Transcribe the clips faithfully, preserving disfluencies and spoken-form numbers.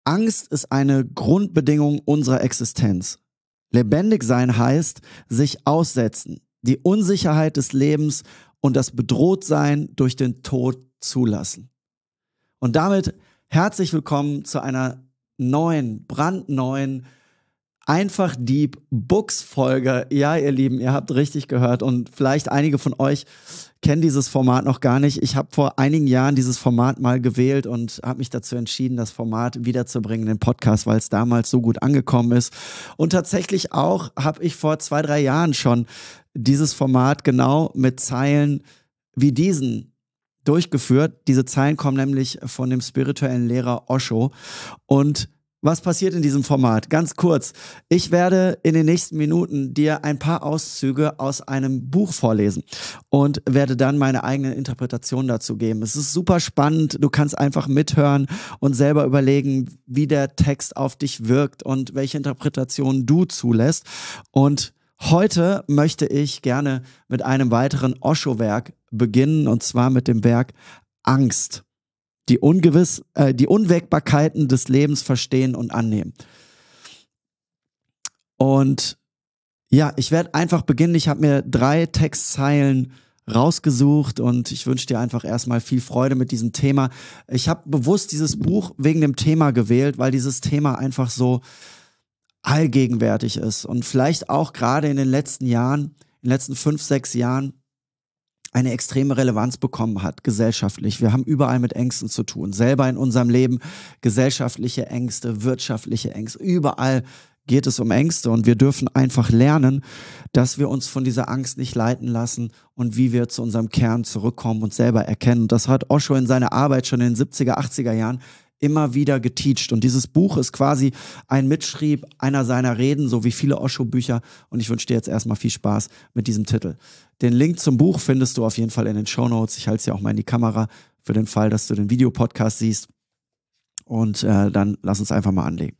Angst ist eine Grundbedingung unserer Existenz. Lebendig sein heißt, sich aussetzen, die Unsicherheit des Lebens und das Bedrohtsein durch den Tod zulassen. Und damit herzlich willkommen zu einer neuen, brandneuen Einfach Deep Books Folge. Ja, ihr Lieben, ihr habt richtig gehört und vielleicht einige von euch kennen dieses Format noch gar nicht. Ich habe vor einigen Jahren dieses Format mal gewählt und habe mich dazu entschieden, das Format wiederzubringen, den Podcast, weil es damals so gut angekommen ist. Und tatsächlich auch habe ich vor zwei, drei Jahren schon dieses Format genau mit Zeilen wie diesen durchgeführt. Diese Zeilen kommen nämlich von dem spirituellen Lehrer Osho. Und was passiert in diesem Format? Ganz kurz. Ich werde in den nächsten Minuten dir ein paar Auszüge aus einem Buch vorlesen und werde dann meine eigene Interpretation dazu geben. Es ist super spannend. Du kannst einfach mithören und selber überlegen, wie der Text auf dich wirkt und welche Interpretation du zulässt. Und heute möchte ich gerne mit einem weiteren Osho-Werk beginnen, und zwar mit dem Werk Angst. Die, Ungewiss, äh, die Unwägbarkeiten des Lebens verstehen und annehmen. Und ja, ich werde einfach beginnen. Ich habe mir drei Textzeilen rausgesucht und ich wünsche dir einfach erstmal viel Freude mit diesem Thema. Ich habe bewusst dieses Buch wegen dem Thema gewählt, weil dieses Thema einfach so allgegenwärtig ist und vielleicht auch gerade in den letzten Jahren, in den letzten fünf, sechs Jahren eine extreme Relevanz bekommen hat, gesellschaftlich. Wir haben überall mit Ängsten zu tun, selber in unserem Leben, gesellschaftliche Ängste, wirtschaftliche Ängste, überall geht es um Ängste und wir dürfen einfach lernen, dass wir uns von dieser Angst nicht leiten lassen und wie wir zu unserem Kern zurückkommen und selber erkennen. Und das hat Osho in seiner Arbeit schon in den siebziger, achtziger Jahren immer wieder geteacht. Und dieses Buch ist quasi ein Mitschrieb einer seiner Reden, so wie viele Osho-Bücher. Und ich wünsche dir jetzt erstmal viel Spaß mit diesem Titel. Den Link zum Buch findest du auf jeden Fall in den Shownotes. Ich halte es ja auch mal in die Kamera für den Fall, dass du den Videopodcast siehst. Und äh, dann lass uns einfach mal anlegen.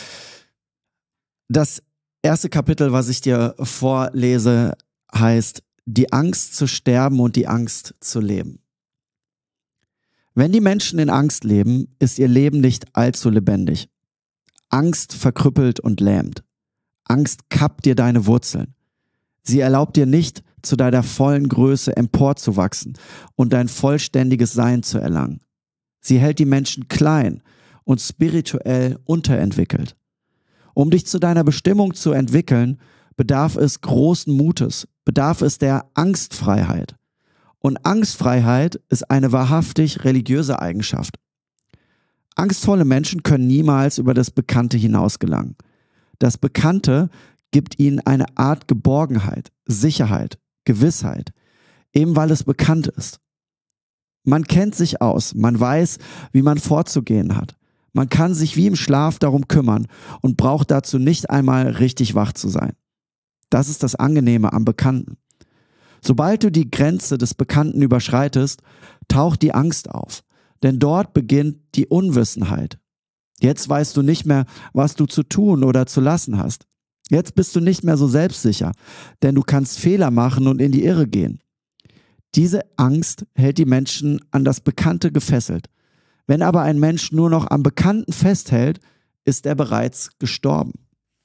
Das erste Kapitel, was ich dir vorlese, heißt Die Angst zu sterben und die Angst zu leben. Wenn die Menschen in Angst leben, ist ihr Leben nicht allzu lebendig. Angst verkrüppelt und lähmt. Angst kappt dir deine Wurzeln. Sie erlaubt dir nicht, zu deiner vollen Größe emporzuwachsen und dein vollständiges Sein zu erlangen. Sie hält die Menschen klein und spirituell unterentwickelt. Um dich zu deiner Bestimmung zu entwickeln, bedarf es großen Mutes, bedarf es der Angstfreiheit. Und Angstfreiheit ist eine wahrhaftig religiöse Eigenschaft. Angstvolle Menschen können niemals über das Bekannte hinaus gelangen. Das Bekannte gibt ihnen eine Art Geborgenheit, Sicherheit, Gewissheit, eben weil es bekannt ist. Man kennt sich aus, man weiß, wie man vorzugehen hat. Man kann sich wie im Schlaf darum kümmern und braucht dazu nicht einmal richtig wach zu sein. Das ist das Angenehme am Bekannten. Sobald du die Grenze des Bekannten überschreitest, taucht die Angst auf, denn dort beginnt die Unwissenheit. Jetzt weißt du nicht mehr, was du zu tun oder zu lassen hast. Jetzt bist du nicht mehr so selbstsicher, denn du kannst Fehler machen und in die Irre gehen. Diese Angst hält die Menschen an das Bekannte gefesselt. Wenn aber ein Mensch nur noch am Bekannten festhält, ist er bereits gestorben.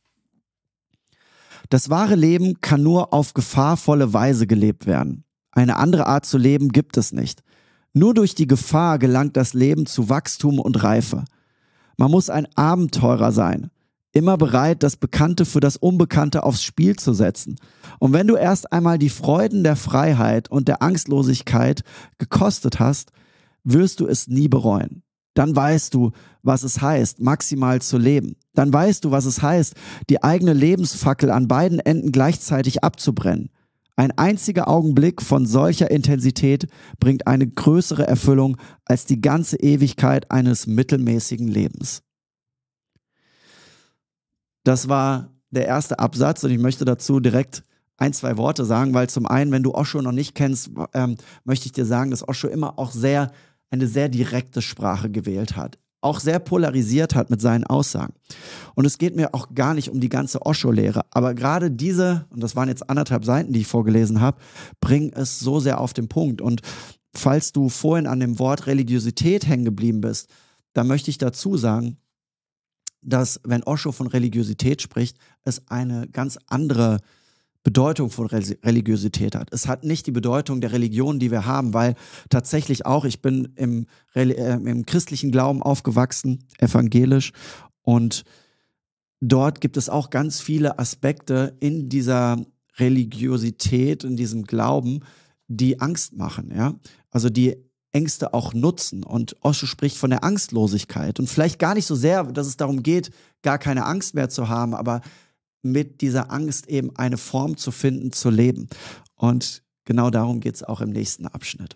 Das wahre Leben kann nur auf gefahrvolle Weise gelebt werden. Eine andere Art zu leben gibt es nicht. Nur durch die Gefahr gelangt das Leben zu Wachstum und Reife. Man muss ein Abenteurer sein, immer bereit, das Bekannte für das Unbekannte aufs Spiel zu setzen. Und wenn du erst einmal die Freuden der Freiheit und der Angstlosigkeit gekostet hast, wirst du es nie bereuen. Dann weißt du, was es heißt, maximal zu leben. Dann weißt du, was es heißt, die eigene Lebensfackel an beiden Enden gleichzeitig abzubrennen. Ein einziger Augenblick von solcher Intensität bringt eine größere Erfüllung als die ganze Ewigkeit eines mittelmäßigen Lebens. Das war der erste Absatz und ich möchte dazu direkt ein, zwei Worte sagen, weil zum einen, wenn du Osho noch nicht kennst, ähm, möchte ich dir sagen, dass Osho immer auch sehr eine sehr direkte Sprache gewählt hat, auch sehr polarisiert hat mit seinen Aussagen. Und es geht mir auch gar nicht um die ganze Osho-Lehre, aber gerade diese, und das waren jetzt anderthalb Seiten, die ich vorgelesen habe, bringen es so sehr auf den Punkt. Und falls du vorhin an dem Wort Religiosität hängen geblieben bist, dann möchte ich dazu sagen, dass, wenn Osho von Religiosität spricht, es eine ganz andere Bedeutung von Religiosität hat. Es hat nicht die Bedeutung der Religion, die wir haben, weil tatsächlich auch, ich bin im, äh, im christlichen Glauben aufgewachsen, evangelisch, und dort gibt es auch ganz viele Aspekte in dieser Religiosität, in diesem Glauben, die Angst machen, ja, also die Ängste auch nutzen. Und Osho spricht von der Angstlosigkeit und vielleicht gar nicht so sehr, dass es darum geht, gar keine Angst mehr zu haben, aber mit dieser Angst eben eine Form zu finden, zu leben. Und genau darum geht es auch im nächsten Abschnitt.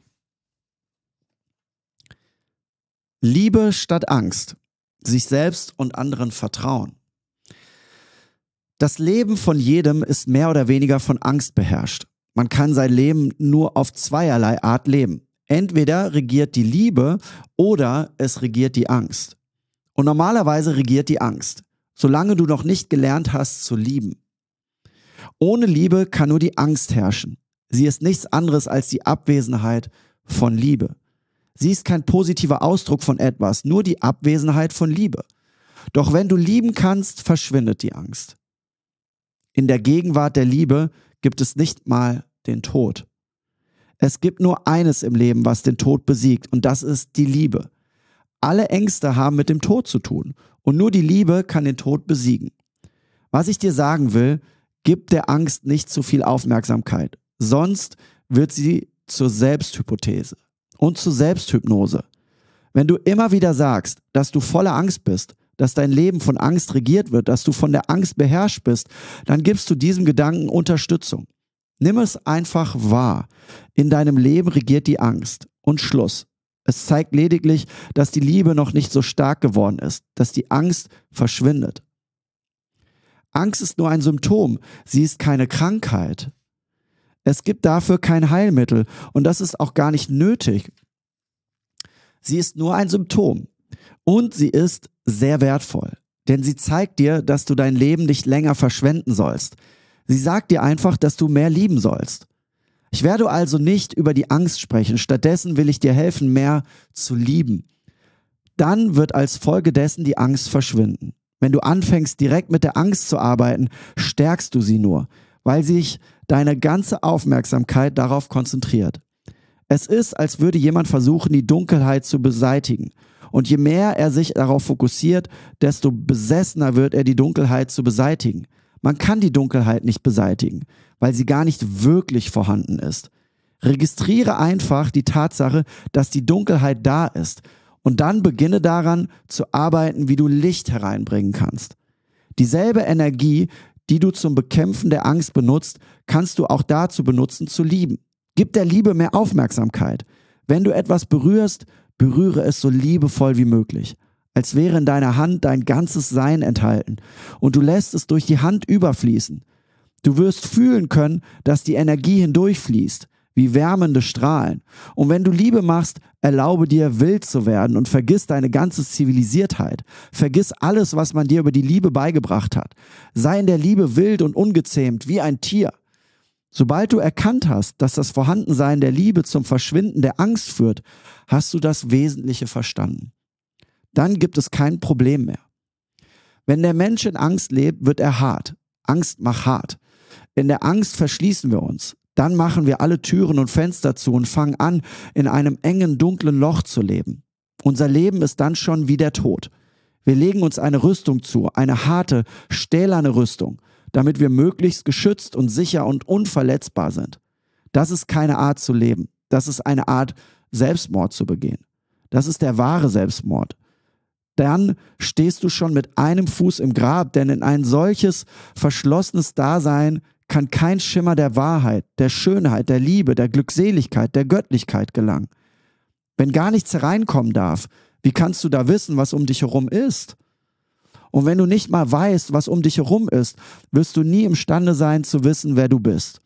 Liebe statt Angst, sich selbst und anderen vertrauen. Das Leben von jedem ist mehr oder weniger von Angst beherrscht. Man kann sein Leben nur auf zweierlei Art leben. Entweder regiert die Liebe oder es regiert die Angst. Und normalerweise regiert die Angst, solange du noch nicht gelernt hast zu lieben. Ohne Liebe kann nur die Angst herrschen. Sie ist nichts anderes als die Abwesenheit von Liebe. Sie ist kein positiver Ausdruck von etwas, nur die Abwesenheit von Liebe. Doch wenn du lieben kannst, verschwindet die Angst. In der Gegenwart der Liebe gibt es nicht mal den Tod. Es gibt nur eines im Leben, was den Tod besiegt, und das ist die Liebe. Alle Ängste haben mit dem Tod zu tun, und nur die Liebe kann den Tod besiegen. Was ich dir sagen will, gib der Angst nicht zu viel Aufmerksamkeit, sonst wird sie zur Selbsthypothese und zur Selbsthypnose. Wenn du immer wieder sagst, dass du voller Angst bist, dass dein Leben von Angst regiert wird, dass du von der Angst beherrscht bist, dann gibst du diesem Gedanken Unterstützung. Nimm es einfach wahr. In deinem Leben regiert die Angst. Und Schluss. Es zeigt lediglich, dass die Liebe noch nicht so stark geworden ist, dass die Angst verschwindet. Angst ist nur ein Symptom. Sie ist keine Krankheit. Es gibt dafür kein Heilmittel und das ist auch gar nicht nötig. Sie ist nur ein Symptom und sie ist sehr wertvoll, denn sie zeigt dir, dass du dein Leben nicht länger verschwenden sollst. Sie sagt dir einfach, dass du mehr lieben sollst. Ich werde also nicht über die Angst sprechen, stattdessen will ich dir helfen, mehr zu lieben. Dann wird als Folge dessen die Angst verschwinden. Wenn du anfängst, direkt mit der Angst zu arbeiten, stärkst du sie nur, weil sich deine ganze Aufmerksamkeit darauf konzentriert. Es ist, als würde jemand versuchen, die Dunkelheit zu beseitigen. Und je mehr er sich darauf fokussiert, desto besessener wird er, die Dunkelheit zu beseitigen. Man kann die Dunkelheit nicht beseitigen, weil sie gar nicht wirklich vorhanden ist. Registriere einfach die Tatsache, dass die Dunkelheit da ist und dann beginne daran zu arbeiten, wie du Licht hereinbringen kannst. Dieselbe Energie, die du zum Bekämpfen der Angst benutzt, kannst du auch dazu benutzen, zu lieben. Gib der Liebe mehr Aufmerksamkeit. Wenn du etwas berührst, berühre es so liebevoll wie möglich, als wäre in deiner Hand dein ganzes Sein enthalten und du lässt es durch die Hand überfließen. Du wirst fühlen können, dass die Energie hindurchfließt, wie wärmende Strahlen. Und wenn du Liebe machst, erlaube dir, wild zu werden und vergiss deine ganze Zivilisiertheit. Vergiss alles, was man dir über die Liebe beigebracht hat. Sei in der Liebe wild und ungezähmt, wie ein Tier. Sobald du erkannt hast, dass das Vorhandensein der Liebe zum Verschwinden der Angst führt, hast du das Wesentliche verstanden. Dann gibt es kein Problem mehr. Wenn der Mensch in Angst lebt, wird er hart. Angst macht hart. In der Angst verschließen wir uns. Dann machen wir alle Türen und Fenster zu und fangen an, in einem engen, dunklen Loch zu leben. Unser Leben ist dann schon wie der Tod. Wir legen uns eine Rüstung zu, eine harte, stählerne Rüstung, damit wir möglichst geschützt und sicher und unverletzbar sind. Das ist keine Art zu leben. Das ist eine Art, Selbstmord zu begehen. Das ist der wahre Selbstmord. Dann stehst du schon mit einem Fuß im Grab, denn in ein solches verschlossenes Dasein kann kein Schimmer der Wahrheit, der Schönheit, der Liebe, der Glückseligkeit, der Göttlichkeit gelangen. Wenn gar nichts hereinkommen darf, wie kannst du da wissen, was um dich herum ist? Und wenn du nicht mal weißt, was um dich herum ist, wirst du nie imstande sein zu wissen, wer du bist.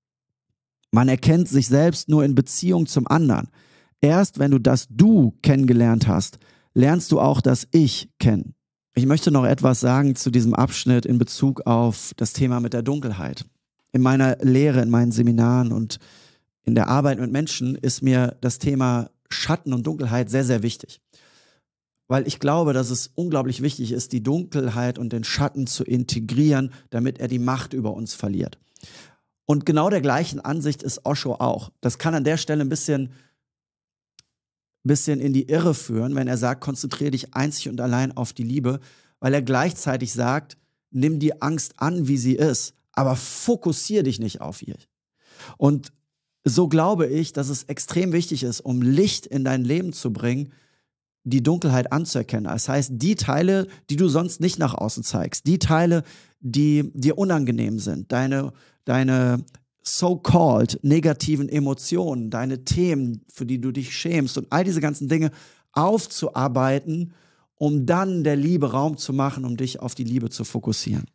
Man erkennt sich selbst nur in Beziehung zum anderen. Erst wenn du das Du kennengelernt hast, lernst du auch das Ich kennen. Ich möchte noch etwas sagen zu diesem Abschnitt in Bezug auf das Thema mit der Dunkelheit. In meiner Lehre, in meinen Seminaren und in der Arbeit mit Menschen ist mir das Thema Schatten und Dunkelheit sehr, sehr wichtig. weil ich glaube, dass es unglaublich wichtig ist, die Dunkelheit und den Schatten zu integrieren, damit er die Macht über uns verliert. Und genau der gleichen Ansicht ist Osho auch. Das kann an der Stelle ein bisschen, bisschen in die Irre führen, wenn er sagt, konzentriere dich einzig und allein auf die Liebe, weil er gleichzeitig sagt, nimm die Angst an, wie sie ist, aber fokussiere dich nicht auf ihr. Und so glaube ich, dass es extrem wichtig ist, um Licht in dein Leben zu bringen, die Dunkelheit anzuerkennen. Das heißt, die Teile, die du sonst nicht nach außen zeigst, die Teile, die dir unangenehm sind, deine, deine so-called negativen Emotionen, deine Themen, für die du dich schämst und all diese ganzen Dinge aufzuarbeiten, um dann der Liebe Raum zu machen, um dich auf die Liebe zu fokussieren.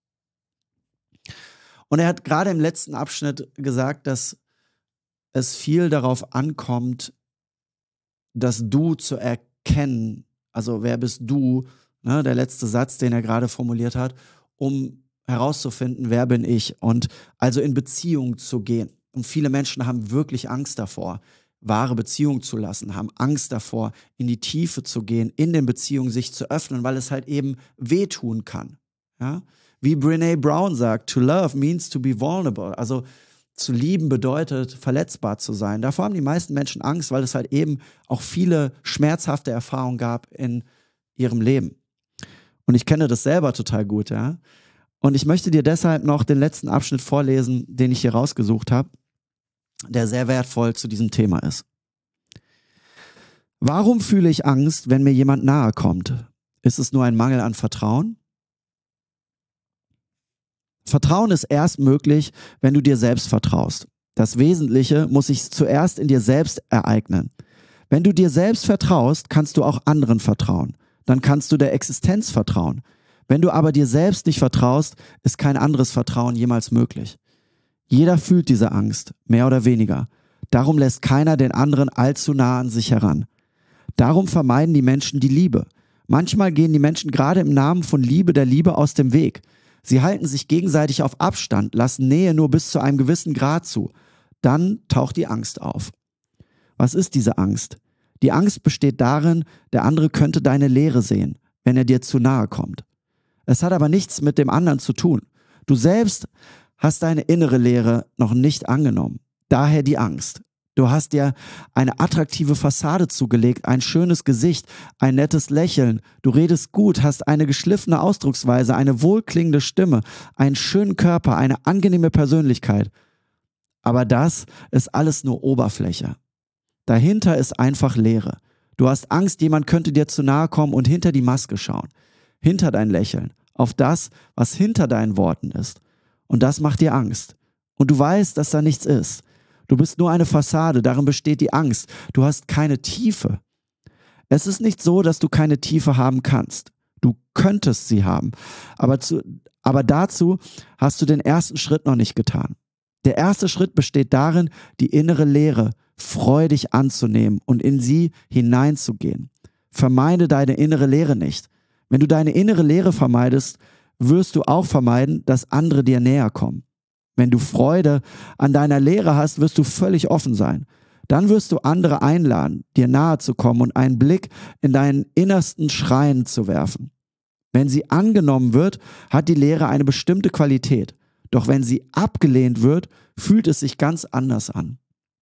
Und er hat gerade im letzten Abschnitt gesagt, dass es viel darauf ankommt, das Du zu erkennen. Also wer bist du? Ne, der letzte Satz, den er gerade formuliert hat, um herauszufinden, wer bin ich? Und also in Beziehung zu gehen. Und viele Menschen haben wirklich Angst davor, wahre Beziehung zu lassen, haben Angst davor, in die Tiefe zu gehen, in den Beziehungen sich zu öffnen, weil es halt eben wehtun kann. Ja? Wie Brené Brown sagt, to love means to be vulnerable. Also zu lieben bedeutet, verletzbar zu sein. Davor haben die meisten Menschen Angst, weil es halt eben auch viele schmerzhafte Erfahrungen gab in ihrem Leben. Und ich kenne das selber total gut, ja. Und ich möchte dir deshalb noch den letzten Abschnitt vorlesen, den ich hier rausgesucht habe, der sehr wertvoll zu diesem Thema ist. Warum fühle ich Angst, wenn mir jemand nahe kommt? Ist es nur ein Mangel an Vertrauen? Vertrauen ist erst möglich, wenn du dir selbst vertraust. Das Wesentliche muss sich zuerst in dir selbst ereignen. Wenn du dir selbst vertraust, kannst du auch anderen vertrauen. Dann kannst du der Existenz vertrauen. Wenn du aber dir selbst nicht vertraust, ist kein anderes Vertrauen jemals möglich. Jeder fühlt diese Angst, mehr oder weniger. Darum lässt keiner den anderen allzu nah an sich heran. Darum vermeiden die Menschen die Liebe. Manchmal gehen die Menschen gerade im Namen von Liebe der Liebe aus dem Weg. Sie halten sich gegenseitig auf Abstand, lassen Nähe nur bis zu einem gewissen Grad zu. Dann taucht die Angst auf. Was ist diese Angst? Die Angst besteht darin, der andere könnte deine Leere sehen, wenn er dir zu nahe kommt. Es hat aber nichts mit dem anderen zu tun. Du selbst hast deine innere Leere noch nicht angenommen. Daher die Angst. Du hast dir eine attraktive Fassade zugelegt, ein schönes Gesicht, ein nettes Lächeln. Du redest gut, hast eine geschliffene Ausdrucksweise, eine wohlklingende Stimme, einen schönen Körper, eine angenehme Persönlichkeit. Aber das ist alles nur Oberfläche. Dahinter ist einfach Leere. Du hast Angst, jemand könnte dir zu nahe kommen und hinter die Maske schauen. Hinter dein Lächeln, auf das, was hinter deinen Worten ist. Und das macht dir Angst. Und du weißt, dass da nichts ist. Du bist nur eine Fassade, darin besteht die Angst. Du hast keine Tiefe. Es ist nicht so, dass du keine Tiefe haben kannst. Du könntest sie haben. Aber, zu, aber dazu hast du den ersten Schritt noch nicht getan. Der erste Schritt besteht darin, die innere Leere freudig anzunehmen und in sie hineinzugehen. Vermeide deine innere Leere nicht. Wenn du deine innere Leere vermeidest, wirst du auch vermeiden, dass andere dir näher kommen. Wenn du Freude an deiner Leere hast, wirst du völlig offen sein. Dann wirst du andere einladen, dir nahe zu kommen und einen Blick in deinen innersten Schrein zu werfen. Wenn sie angenommen wird, hat die Leere eine bestimmte Qualität. Doch wenn sie abgelehnt wird, fühlt es sich ganz anders an.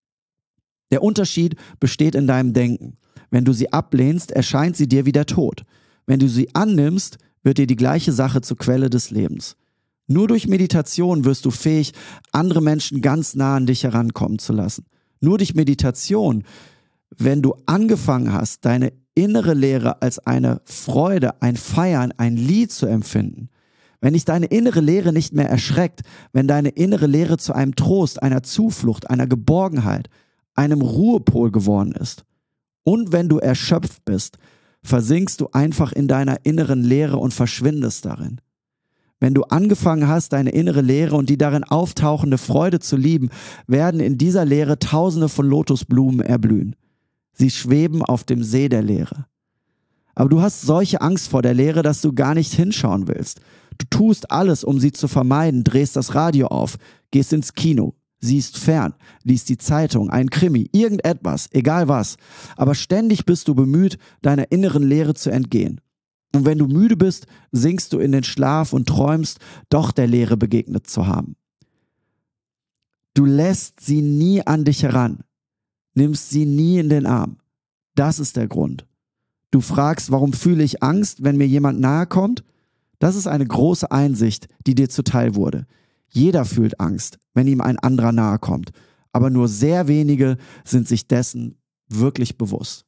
Der Unterschied besteht in deinem Denken. Wenn du sie ablehnst, erscheint sie dir wie der Tod. Wenn du sie annimmst, wird dir die gleiche Sache zur Quelle des Lebens. Nur durch Meditation wirst du fähig, andere Menschen ganz nah an dich herankommen zu lassen. Nur durch Meditation, wenn du angefangen hast, deine innere Leere als eine Freude, ein Feiern, ein Lied zu empfinden, wenn dich deine innere Leere nicht mehr erschreckt, wenn deine innere Leere zu einem Trost, einer Zuflucht, einer Geborgenheit, einem Ruhepol geworden ist. Und wenn du erschöpft bist, versinkst du einfach in deiner inneren Leere und verschwindest darin. Wenn du angefangen hast, deine innere Leere und die darin auftauchende Freude zu lieben, werden in dieser Leere tausende von Lotusblumen erblühen. Sie schweben auf dem See der Leere. Aber du hast solche Angst vor der Leere, dass du gar nicht hinschauen willst. Du tust alles, um sie zu vermeiden, drehst das Radio auf, gehst ins Kino, siehst fern, liest die Zeitung, ein Krimi, irgendetwas, egal was. Aber ständig bist du bemüht, deiner inneren Leere zu entgehen. Und wenn du müde bist, sinkst du in den Schlaf und träumst, doch der Leere begegnet zu haben. Du lässt sie nie an dich heran, nimmst sie nie in den Arm. Das ist der Grund. Du fragst, warum fühle ich Angst, wenn mir jemand nahe kommt? Das ist eine große Einsicht, die dir zuteil wurde. Jeder fühlt Angst, wenn ihm ein anderer nahe kommt. Aber nur sehr wenige sind sich dessen wirklich bewusst.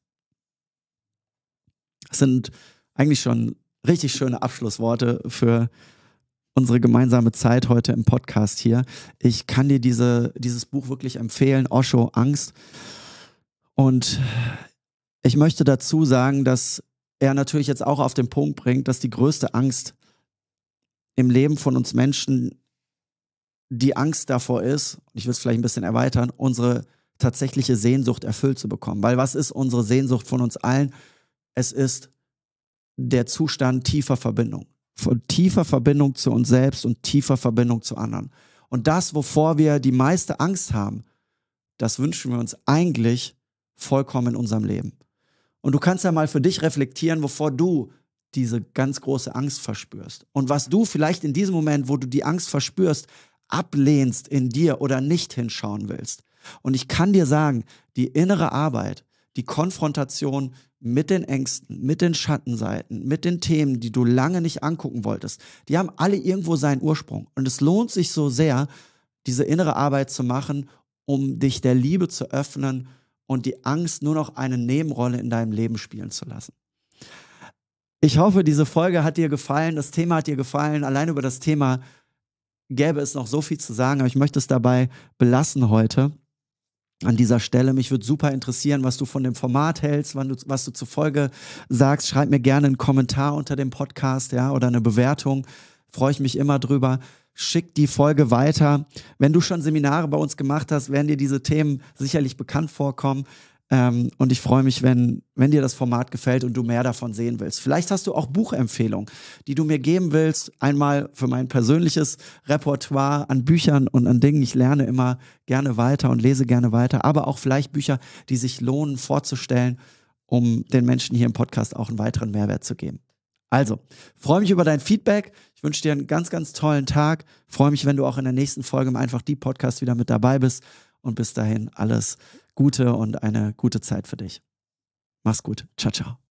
Das sind eigentlich schon richtig schöne Abschlussworte für unsere gemeinsame Zeit heute im Podcast hier. Ich kann dir diese, dieses Buch wirklich empfehlen, Osho, Angst. Und ich möchte dazu sagen, dass er natürlich jetzt auch auf den Punkt bringt, dass die größte Angst im Leben von uns Menschen die Angst davor ist, ich will es vielleicht ein bisschen erweitern, unsere tatsächliche Sehnsucht erfüllt zu bekommen. Weil was ist unsere Sehnsucht von uns allen? Es ist der Zustand tiefer Verbindung. Von tiefer Verbindung zu uns selbst und tiefer Verbindung zu anderen. Und das, wovor wir die meiste Angst haben, das wünschen wir uns eigentlich vollkommen in unserem Leben. Und du kannst ja mal für dich reflektieren, wovor du diese ganz große Angst verspürst. Und was du vielleicht in diesem Moment, wo du die Angst verspürst, ablehnst in dir oder nicht hinschauen willst. Und ich kann dir sagen, die innere Arbeit, die Konfrontation mit den Ängsten, mit den Schattenseiten, mit den Themen, die du lange nicht angucken wolltest, die haben alle irgendwo seinen Ursprung. Und es lohnt sich so sehr, diese innere Arbeit zu machen, um dich der Liebe zu öffnen und die Angst nur noch eine Nebenrolle in deinem Leben spielen zu lassen. Ich hoffe, diese Folge hat dir gefallen, das Thema hat dir gefallen. Allein über das Thema gäbe es noch so viel zu sagen, aber ich möchte es dabei belassen heute. An dieser Stelle, mich würde super interessieren, was du von dem Format hältst, wann du, was du zur Folge sagst. Schreib mir gerne einen Kommentar unter dem Podcast, ja, oder eine Bewertung. Freue ich mich immer drüber. Schick die Folge weiter. Wenn du schon Seminare bei uns gemacht hast, werden dir diese Themen sicherlich bekannt vorkommen. Ähm, und ich freue mich, wenn, wenn dir das Format gefällt und du mehr davon sehen willst. Vielleicht hast du auch Buchempfehlungen, die du mir geben willst. Einmal für mein persönliches Repertoire an Büchern und an Dingen. Ich lerne immer gerne weiter und lese gerne weiter. Aber auch vielleicht Bücher, die sich lohnen vorzustellen, um den Menschen hier im Podcast auch einen weiteren Mehrwert zu geben. Also, freue mich über dein Feedback. Ich wünsche dir einen ganz, ganz tollen Tag. Freue mich, wenn du auch in der nächsten Folge im Einfach die Podcast wieder mit dabei bist. Und bis dahin alles Gute und eine gute Zeit für dich. Mach's gut. Ciao, ciao.